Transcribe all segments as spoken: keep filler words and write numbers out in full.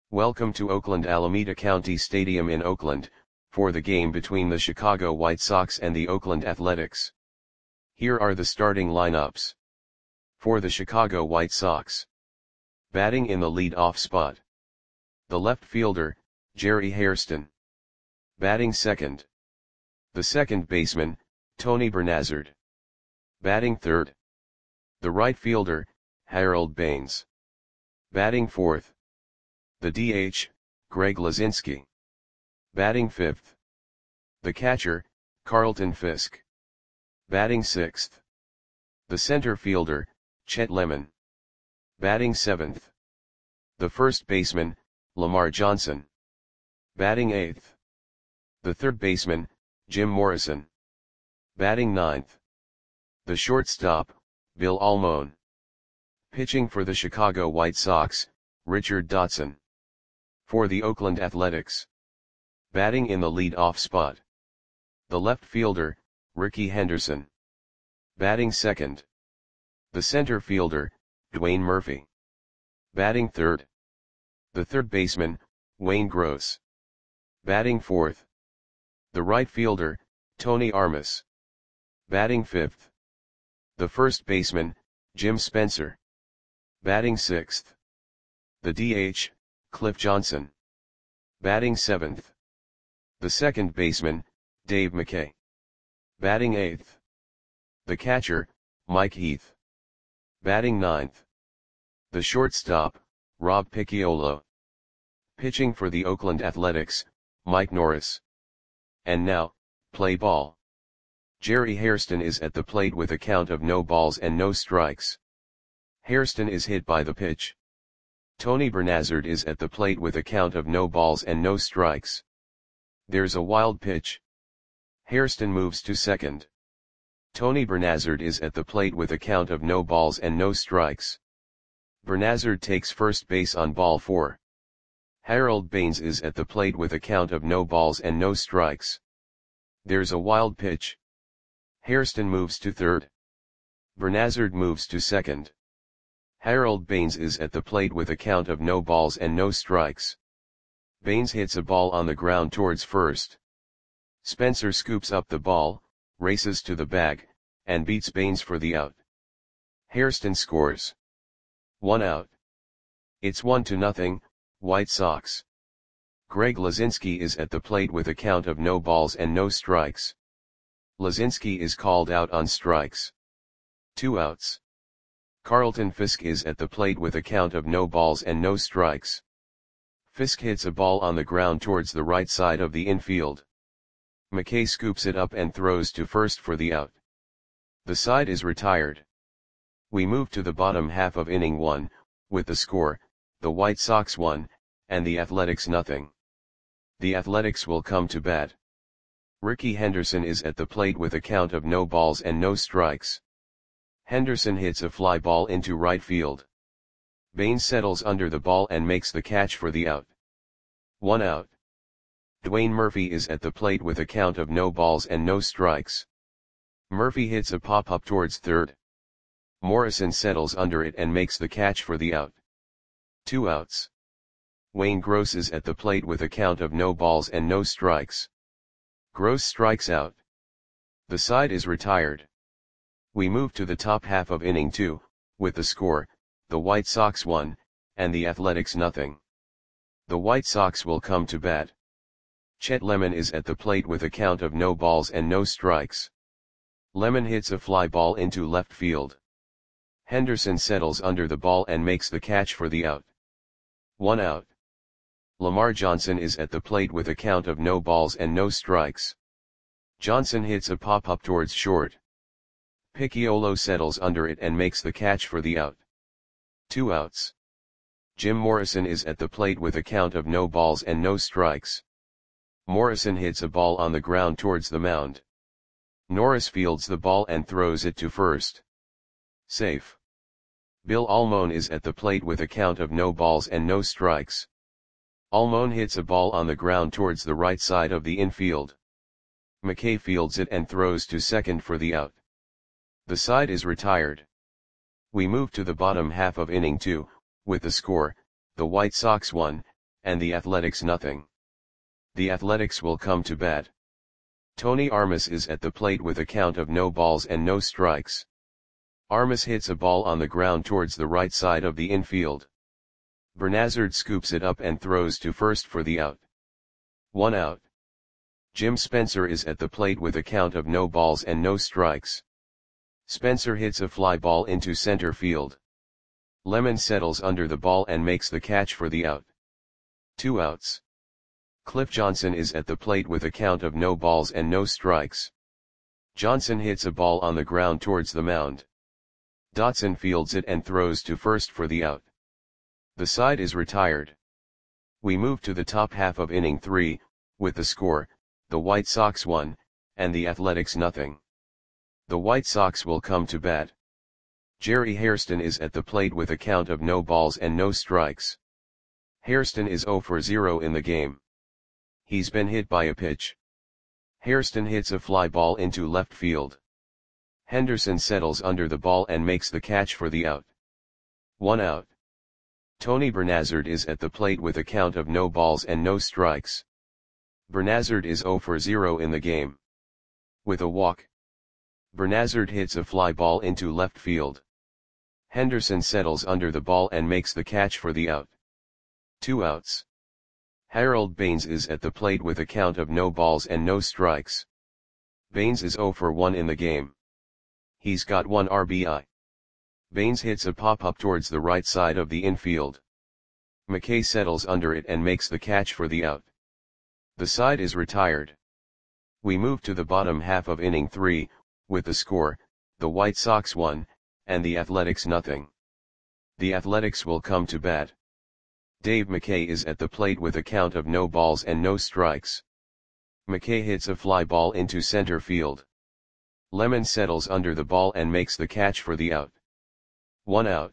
Welcome to Oakland Alameda County Stadium in Oakland, for the game between the Chicago White Sox and the Oakland Athletics. Here are the starting lineups. For the Chicago White Sox. Batting in the lead-off spot. The left fielder, Jerry Hairston. Batting second. The second baseman, Tony Bernazard. Batting third. The right fielder, Harold Baines. Batting fourth. The D H, Greg Luzinski. Batting fifth. The catcher, Carlton Fisk. Batting sixth. The center fielder, Chet Lemon. Batting seventh. The first baseman, Lamar Johnson. Batting eighth. The third baseman, Jim Morrison. Batting ninth. The shortstop, Bill Almon. Pitching for the Chicago White Sox, Richard Dotson. For the Oakland Athletics. Batting in the lead-off spot. The left fielder, Rickey Henderson. Batting second. The center fielder, Dwayne Murphy. Batting third. The third baseman, Wayne Gross. Batting fourth. The right fielder, Tony Armas. Batting fifth. The first baseman, Jim Spencer. Batting sixth. The D H, Cliff Johnson. Batting seventh. The second baseman, Dave McKay. Batting eighth. The catcher, Mike Heath. Batting ninth. The shortstop, Rob Picciolo. Pitching for the Oakland Athletics, Mike Norris. And now, play ball. Jerry Hairston is at the plate with a count of no balls and no strikes. Hairston is hit by the pitch. Tony Bernazard is at the plate with a count of no balls and no strikes. There's a wild pitch. Hairston moves to second. Tony Bernazard is at the plate with a count of no balls and no strikes. Bernazard takes first base on ball four. Harold Baines is at the plate with a count of no balls and no strikes. There's a wild pitch. Hairston moves to third. Bernazard moves to second. Harold Baines is at the plate with a count of no balls and no strikes. Baines hits a ball on the ground towards first. Spencer scoops up the ball, races to the bag, and beats Baines for the out. Hairston scores. One out. It's one to nothing, White Sox. Greg Luzinski is at the plate with a count of no balls and no strikes. Luzinski is called out on strikes. Two outs. Carlton Fisk is at the plate with a count of no balls and no strikes. Fisk hits a ball on the ground towards the right side of the infield. McKay scoops it up and throws to first for the out. The side is retired. We move to the bottom half of inning one, with the score, the White Sox one, and the Athletics nothing. The Athletics will come to bat. Rickey Henderson is at the plate with a count of no balls and no strikes. Henderson hits a fly ball into right field. Baines settles under the ball and makes the catch for the out. One out. Dwayne Murphy is at the plate with a count of no balls and no strikes. Murphy hits a pop-up towards third. Morrison settles under it and makes the catch for the out. Two outs. Wayne Gross is at the plate with a count of no balls and no strikes. Gross strikes out. The side is retired. We move to the top half of inning two, with the score, the White Sox one, and the Athletics nothing. The White Sox will come to bat. Chet Lemon is at the plate with a count of no balls and no strikes. Lemon hits a fly ball into left field. Henderson settles under the ball and makes the catch for the out. One out. Lamar Johnson is at the plate with a count of no balls and no strikes. Johnson hits a pop-up towards short. Picciolo settles under it and makes the catch for the out. Two outs. Jim Morrison is at the plate with a count of no balls and no strikes. Morrison hits a ball on the ground towards the mound. Norris fields the ball and throws it to first. Safe. Bill Almon is at the plate with a count of no balls and no strikes. Almon hits a ball on the ground towards the right side of the infield. McKay fields it and throws to second for the out. The side is retired. We move to the bottom half of inning two, with the score, the White Sox one, and the Athletics nothing. The Athletics will come to bat. Tony Armas is at the plate with a count of no balls and no strikes. Armas hits a ball on the ground towards the right side of the infield. Bernazard scoops it up and throws to first for the out. One out. Jim Spencer is at the plate with a count of no balls and no strikes. Spencer hits a fly ball into center field. Lemon settles under the ball and makes the catch for the out. Two outs. Cliff Johnson is at the plate with a count of no balls and no strikes. Johnson hits a ball on the ground towards the mound. Dotson fields it and throws to first for the out. The side is retired. We move to the top half of inning three, with the score, the White Sox one, and the Athletics nothing. The White Sox will come to bat. Jerry Hairston is at the plate with a count of no balls and no strikes. Hairston is zero for zero in the game. He's been hit by a pitch. Hairston hits a fly ball into left field. Henderson settles under the ball and makes the catch for the out. One out. Tony Bernazard is at the plate with a count of no balls and no strikes. Bernazard is zero for zero in the game. With a walk, Bernazard hits a fly ball into left field. Henderson settles under the ball and makes the catch for the out. Two outs. Harold Baines is at the plate with a count of no balls and no strikes. Baines is zero for one in the game. He's got one R B I. Baines hits a pop-up towards the right side of the infield. McKay settles under it and makes the catch for the out. The side is retired. We move to the bottom half of inning three, with the score, the White Sox one, and the Athletics nothing. The Athletics will come to bat. Dave McKay is at the plate with a count of no balls and no strikes. McKay hits a fly ball into center field. Lemon settles under the ball and makes the catch for the out. One out.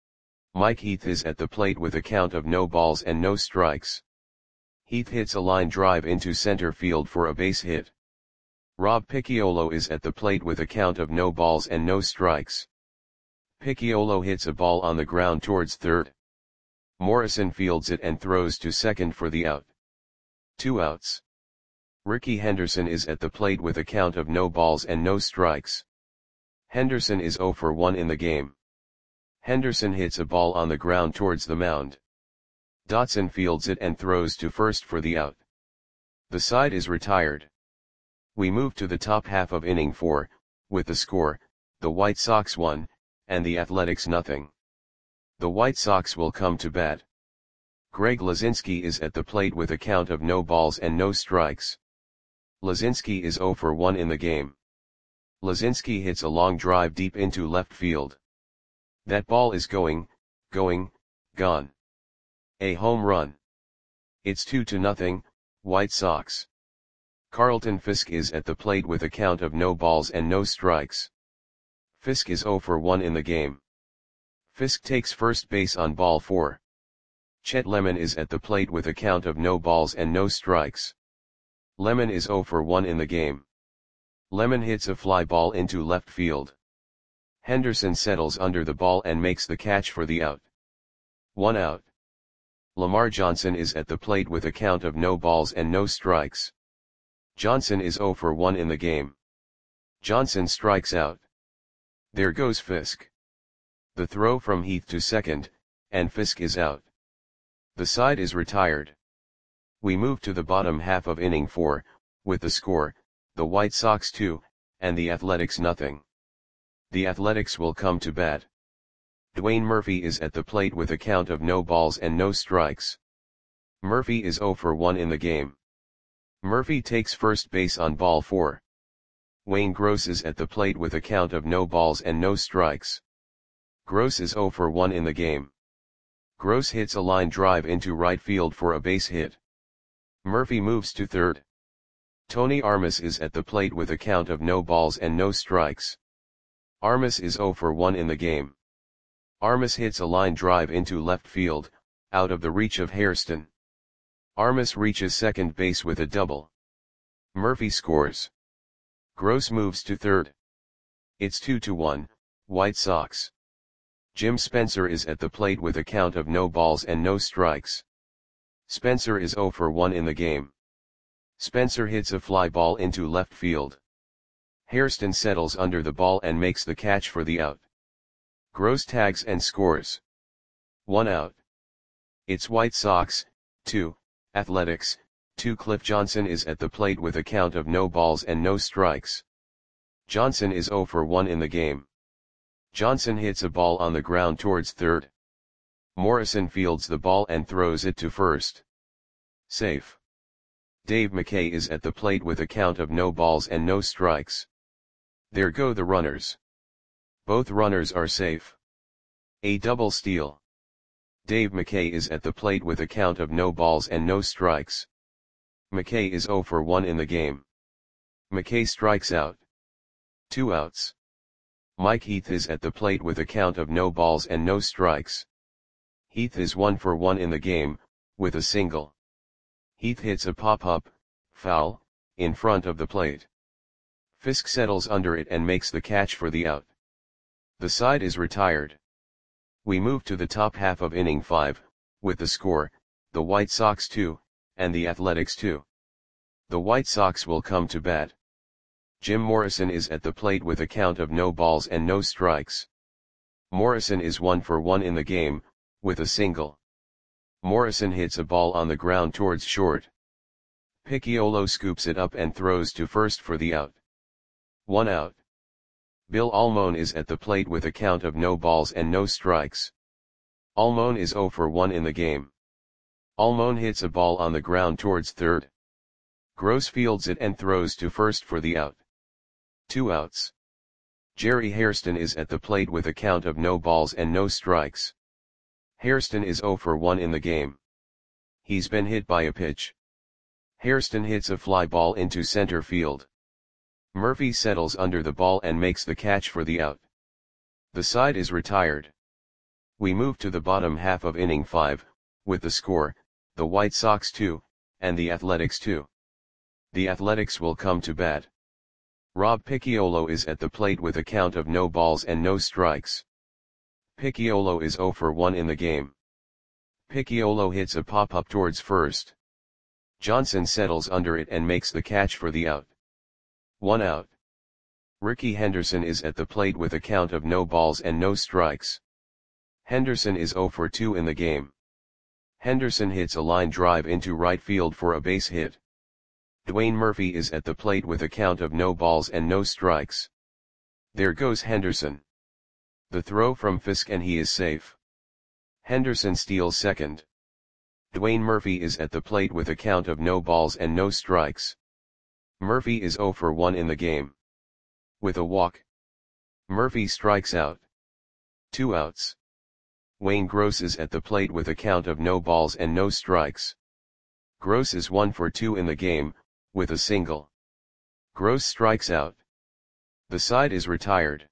Mike Heath is at the plate with a count of no balls and no strikes. Heath hits a line drive into center field for a base hit. Rob Picciolo is at the plate with a count of no balls and no strikes. Picciolo hits a ball on the ground towards third. Morrison fields it and throws to second for the out. Two outs. Ricky Henderson is at the plate with a count of no balls and no strikes. Henderson is zero for one in the game. Henderson hits a ball on the ground towards the mound. Dotson fields it and throws to first for the out. The side is retired. We move to the top half of inning four, with the score, the White Sox one, and the Athletics nothing. The White Sox will come to bat. Greg Lazinski is at the plate with a count of no balls and no strikes. Lazinski is zero for one in the game. Lazinski hits a long drive deep into left field. That ball is going, going, gone. A home run. It's two to nothing, White Sox. Carlton Fisk is at the plate with a count of no balls and no strikes. Fisk is zero for one in the game. Fisk takes first base on ball four. Chet Lemon is at the plate with a count of no balls and no strikes. Lemon is zero for one in the game. Lemon hits a fly ball into left field. Henderson settles under the ball and makes the catch for the out. One out. Lamar Johnson is at the plate with a count of no balls and no strikes. Johnson is zero for one in the game. Johnson strikes out. There goes Fisk. The throw from Heath to second, and Fisk is out. The side is retired. We move to the bottom half of inning four, with the score, the White Sox two, and the Athletics nothing. The Athletics will come to bat. Dwayne Murphy is at the plate with a count of no balls and no strikes. Murphy is zero for one in the game. Murphy takes first base on ball four. Wayne Gross is at the plate with a count of no balls and no strikes. Gross is zero for one in the game. Gross hits a line drive into right field for a base hit. Murphy moves to third. Tony Armas is at the plate with a count of no balls and no strikes. Armas is zero for one in the game. Armas hits a line drive into left field, out of the reach of Hairston. Armas reaches second base with a double. Murphy scores. Gross moves to third. It's two to one, White Sox. Jim Spencer is at the plate with a count of no balls and no strikes. Spencer is zero for one in the game. Spencer hits a fly ball into left field. Hairston settles under the ball and makes the catch for the out. Gross tags and scores. One out. It's White Sox, two, Athletics, two. Cliff Johnson is at the plate with a count of no balls and no strikes. Johnson is zero for one in the game. Johnson hits a ball on the ground towards third. Morrison fields the ball and throws it to first. Safe. Dave McKay is at the plate with a count of no balls and no strikes. There go the runners. Both runners are safe. A double steal. Dave McKay is at the plate with a count of no balls and no strikes. McKay is zero for one in the game. McKay strikes out. Two outs. Mike Heath is at the plate with a count of no balls and no strikes. Heath is one for one in the game, with a single. Heath hits a pop-up, foul, in front of the plate. Fisk settles under it and makes the catch for the out. The side is retired. We move to the top half of inning five, with the score, the White Sox two, and the Athletics two. The White Sox will come to bat. Jim Morrison is at the plate with a count of no balls and no strikes. Morrison is one for one in the game, with a single. Morrison hits a ball on the ground towards short. Picciolo scoops it up and throws to first for the out. One out. Bill Almon is at the plate with a count of no balls and no strikes. Almon is zero for one in the game. Almon hits a ball on the ground towards third. Gross fields it and throws to first for the out. Two outs. Jerry Hairston is at the plate with a count of no balls and no strikes. Hairston is zero for one in the game. He's been hit by a pitch. Hairston hits a fly ball into center field. Murphy settles under the ball and makes the catch for the out. The side is retired. We move to the bottom half of inning five, with the score, the White Sox two, and the Athletics two. The Athletics will come to bat. Rob Picciolo is at the plate with a count of no balls and no strikes. Picciolo is zero for one in the game. Picciolo hits a pop-up towards first. Johnson settles under it and makes the catch for the out. One out. Ricky Henderson is at the plate with a count of no balls and no strikes. Henderson is zero for two in the game. Henderson hits a line drive into right field for a base hit. Dwayne Murphy is at the plate with a count of no balls and no strikes. There goes Henderson. The throw from Fisk and he is safe. Henderson steals second. Dwayne Murphy is at the plate with a count of no balls and no strikes. Murphy is zero for one in the game. With a walk. Murphy strikes out. Two outs. Wayne Gross is at the plate with a count of no balls and no strikes. Gross is one for two in the game, with a single. Gross strikes out. The side is retired.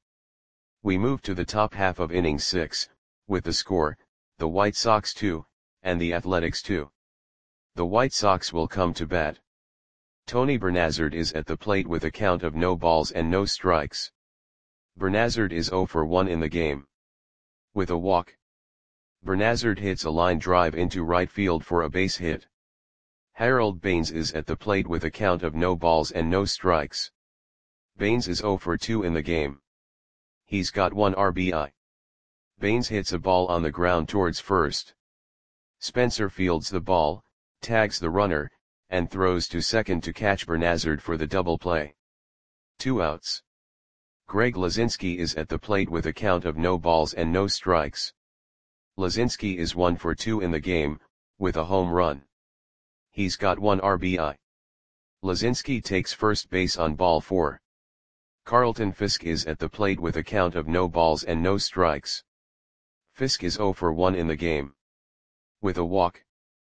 We move to the top half of inning six, with the score, the White Sox two, and the Athletics two. The White Sox will come to bat. Tony Bernazard is at the plate with a count of no balls and no strikes. Bernazard is zero for one in the game. With a walk. Bernazard hits a line drive into right field for a base hit. Harold Baines is at the plate with a count of no balls and no strikes. Baines is zero for two in the game. He's got one R B I. Baines hits a ball on the ground towards first. Spencer fields the ball, tags the runner, and throws to second to catch Bernazard for the double play. Two outs. Greg Lazinski is at the plate with a count of no balls and no strikes. Lazinski is one for two in the game, with a home run. He's got one R B I. Lazinski takes first base on ball four. Carlton Fisk is at the plate with a count of no balls and no strikes. Fisk is zero for one in the game. With a walk.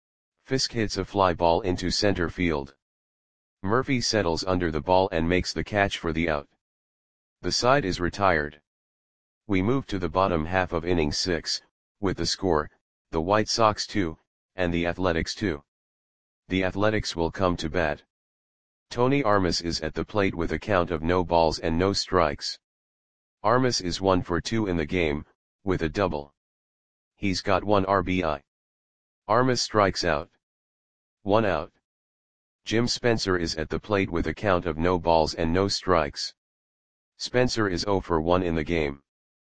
Fisk hits a fly ball into center field. Murphy settles under the ball and makes the catch for the out. The side is retired. We move to the bottom half of inning six, with the score, the White Sox two, and the Athletics two. The Athletics will come to bat. Tony Armas is at the plate with a count of no balls and no strikes. Armas is one for two in the game, with a double. He's got one R B I. Armas strikes out. one out. Jim Spencer is at the plate with a count of no balls and no strikes. Spencer is zero for one in the game.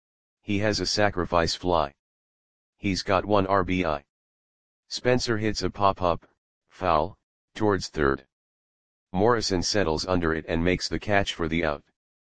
He has a sacrifice fly. He's got one R B I. Spencer hits a pop-up, foul, towards third. Morrison settles under it and makes the catch for the out.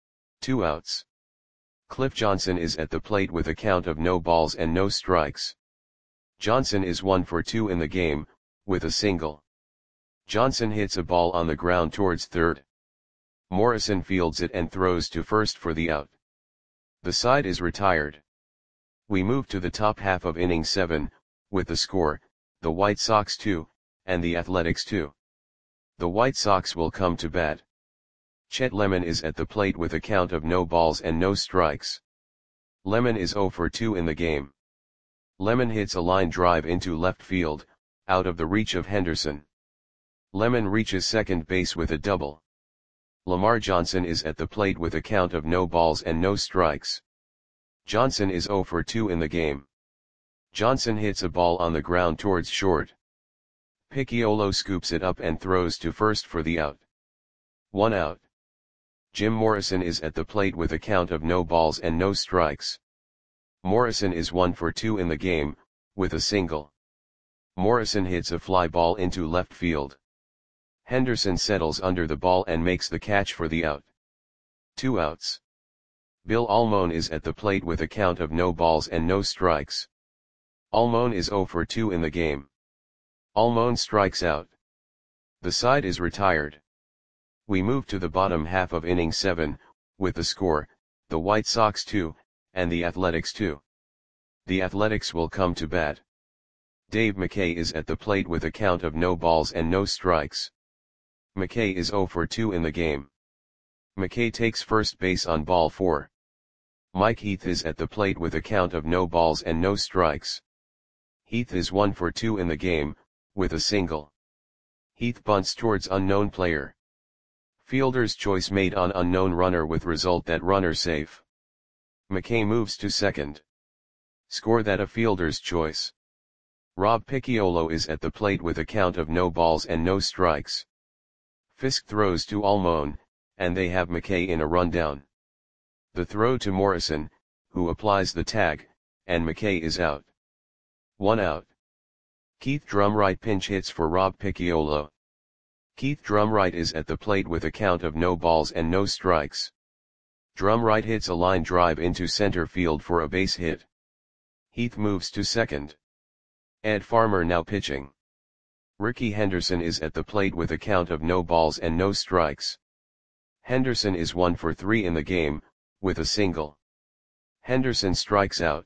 Two outs. Cliff Johnson is at the plate with a count of no balls and no strikes. Johnson is one for two in the game, with a single. Johnson hits a ball on the ground towards third. Morrison fields it and throws to first for the out. The side is retired. We move to the top half of inning seven, with the score, the White Sox two, and the Athletics two. The White Sox will come to bat. Chet Lemon is at the plate with a count of no balls and no strikes. Lemon is zero for two in the game. Lemon hits a line drive into left field, out of the reach of Henderson. Lemon reaches second base with a double. Lamar Johnson is at the plate with a count of no balls and no strikes. Johnson is zero for two in the game. Johnson hits a ball on the ground towards short. Picciolo scoops it up and throws to first for the out. One out. Jim Morrison is at the plate with a count of no balls and no strikes. Morrison is one for two in the game, with a single. Morrison hits a fly ball into left field. Henderson settles under the ball and makes the catch for the out. Two outs. Bill Almon is at the plate with a count of no balls and no strikes. Almon is zero for two in the game. Almon strikes out. The side is retired. We move to the bottom half of inning seven, with the score, the White Sox two, and the Athletics two. The Athletics will come to bat. Dave McKay is at the plate with a count of no balls and no strikes. McKay is zero for two in the game. McKay takes first base on ball four. Mike Heath is at the plate with a count of no balls and no strikes. Heath is one for two in the game, with a single. Heath bunts towards unknown player. Fielder's choice made on unknown runner with result that runner safe. McKay moves to second. Score that a fielder's choice. Rob Picciolo is at the plate with a count of no balls and no strikes. Fisk throws to Almon, and they have McKay in a rundown. The throw to Morrison, who applies the tag, and McKay is out. One out. Keith Drumright pinch hits for Rob Picciolo. Keith Drumright is at the plate with a count of no balls and no strikes. Drumright hits a line drive into center field for a base hit. Heath moves to second. Ed Farmer now pitching. Ricky Henderson is at the plate with a count of no balls and no strikes. Henderson is one for three in the game, with a single. Henderson strikes out.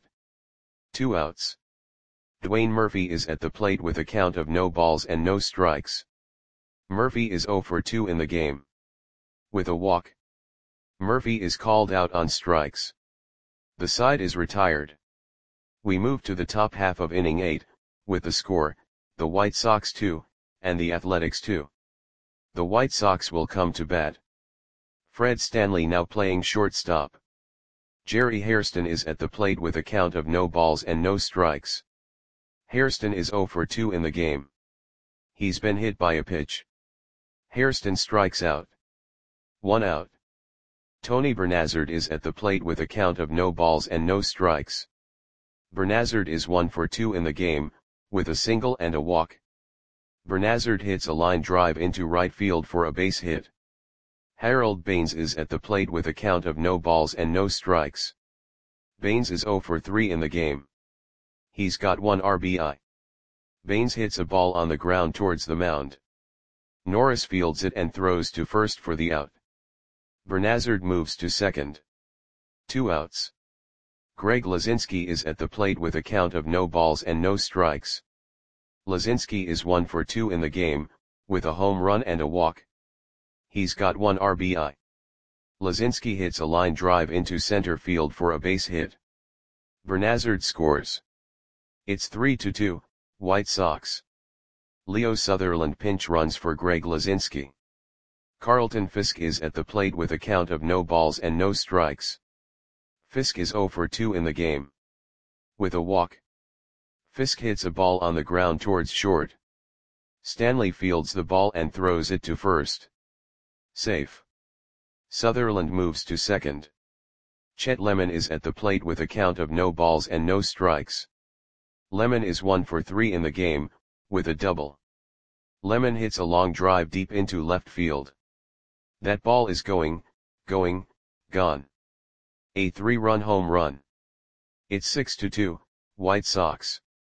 Two outs. Dwayne Murphy is at the plate with a count of no balls and no strikes. Murphy is zero for two in the game. With a walk. Murphy is called out on strikes. The side is retired. We move to the top half of inning eight, with the score, the White Sox two, and the Athletics two. The White Sox will come to bat. Fred Stanley now playing shortstop. Jerry Hairston is at the plate with a count of no balls and no strikes. Hairston is zero for two in the game. He's been hit by a pitch. Hairston strikes out. One out. Tony Bernazard is at the plate with a count of no balls and no strikes. Bernazard is one for two in the game, with a single and a walk. Bernazard hits a line drive into right field for a base hit. Harold Baines is at the plate with a count of no balls and no strikes. Baines is zero for three in the game. He's got one R B I. Baines hits a ball on the ground towards the mound. Norris fields it and throws to first for the out. Bernazard moves to second. Two outs. Greg Lazinski is at the plate with a count of no balls and no strikes. Lazinski is one for two in the game, with a home run and a walk. He's got one R B I. Lazinski hits a line drive into center field for a base hit. Bernazard scores. It's three to two, White Sox. Leo Sutherland pinch runs for Greg Lazinski. Carlton Fisk is at the plate with a count of no balls and no strikes. Fisk is zero for two in the game. With a walk. Fisk hits a ball on the ground towards short. Stanley fields the ball and throws it to first. Safe. Sutherland moves to second. Chet Lemon is at the plate with a count of no balls and no strikes. Lemon is one for three in the game, with a double. Lemon hits a long drive deep into left field. That ball is going, going, gone. A three-run home run. It's six to two, White Sox.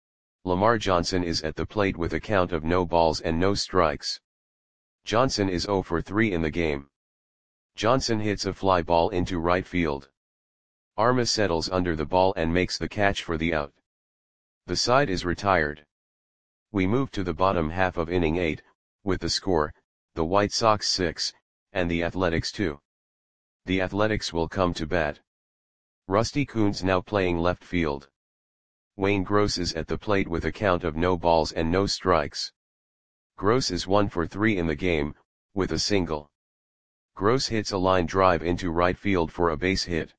Lamar Johnson is at the plate with a count of no balls and no strikes. Johnson is zero for three in the game. Johnson hits a fly ball into right field. Armas settles under the ball and makes the catch for the out. The side is retired. We move to the bottom half of inning eight, with the score, the White Sox six, and the Athletics two. The Athletics will come to bat. Rusty Kuntz now playing left field. Wayne Gross is at the plate with a count of no balls and no strikes. Gross is one for three in the game, with a single. Gross hits a line drive into right field for a base hit.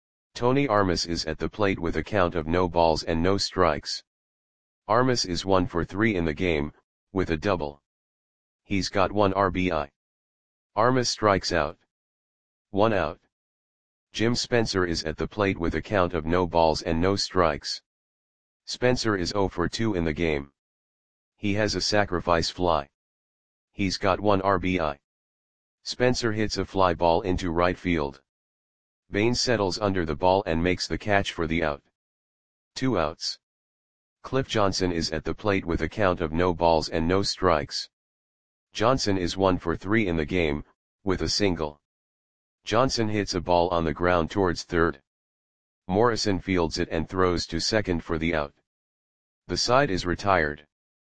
Tony Armas is at the plate with a count of no balls and no strikes. Armas is one for three in the game, with a double. He's got one R B I. Armas strikes out. One out. Jim Spencer is at the plate with a count of no balls and no strikes. Spencer is zero for two in the game. He has a sacrifice fly. He's got one R B I. Spencer hits a fly ball into right field. Baines settles under the ball and makes the catch for the out. Two outs. Cliff Johnson is at the plate with a count of no balls and no strikes. Johnson is one for three in the game, with a single. Johnson hits a ball on the ground towards third. Morrison fields it and throws to second for the out. The side is retired.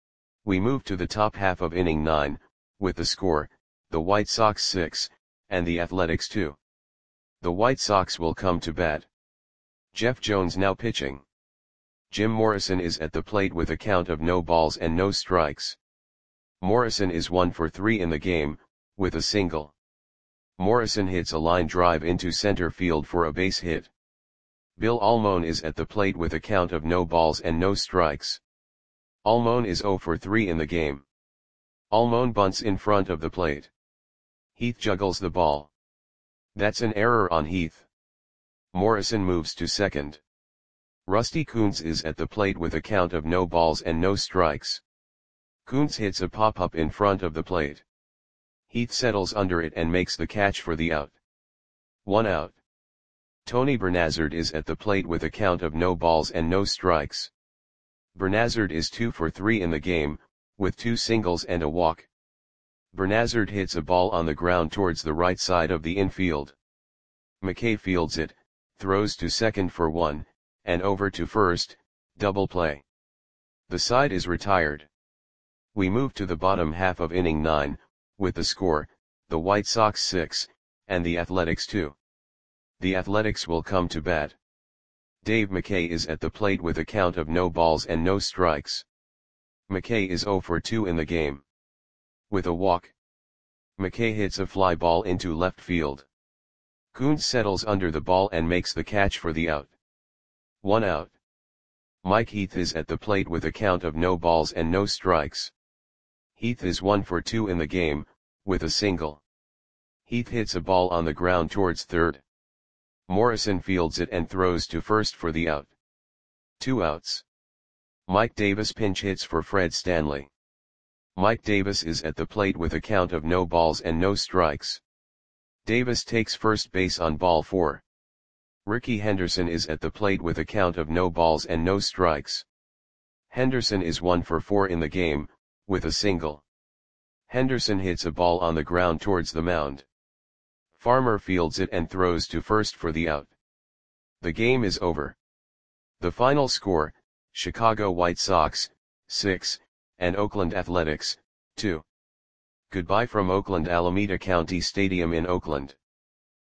We move to the top half of inning nine, with the score, the White Sox six, and the Athletics two. The White Sox will come to bat. Jeff Jones now pitching. Jim Morrison is at the plate with a count of no balls and no strikes. Morrison is one for three in the game, with a single. Morrison hits a line drive into center field for a base hit. Bill Almon is at the plate with a count of no balls and no strikes. Almon is zero for three in the game. Almon bunts in front of the plate. Heath juggles the ball. That's an error on Heath. Morrison moves to second. Rusty Kuntz is at the plate with a count of no balls and no strikes. Kuntz hits a pop-up in front of the plate. Heath settles under it and makes the catch for the out. One out. Tony Bernazard is at the plate with a count of no balls and no strikes. Bernazard is two for three in the game, with two singles and a walk. Bernazard hits a ball on the ground towards the right side of the infield. McKay fields it, throws to second for one, and over to first, double play. The side is retired. We move to the bottom half of inning nine, with the score, the White Sox six, and the Athletics two. The Athletics will come to bat. Dave McKay is at the plate with a count of no balls and no strikes. McKay is zero for two in the game. With a walk. McKay hits a fly ball into left field. Kuntz settles under the ball and makes the catch for the out. One out. Mike Heath is at the plate with a count of no balls and no strikes. Heath is one for two in the game, with a single. Heath hits a ball on the ground towards third. Morrison fields it and throws to first for the out. Two outs. Mike Davis pinch hits for Fred Stanley. Mike Davis is at the plate with a count of no balls and no strikes. Davis takes first base on ball four. Ricky Henderson is at the plate with a count of no balls and no strikes. Henderson is one for four in the game, with a single. Henderson hits a ball on the ground towards the mound. Farmer fields it and throws to first for the out. The game is over. The final score, Chicago White Sox, six, and Oakland Athletics, two. Goodbye from Oakland Alameda County Stadium in Oakland.